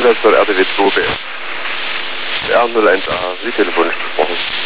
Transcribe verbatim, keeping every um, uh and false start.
Einsatz von R T W zwei B. R null eins A, Sie telefonisch gesprochen.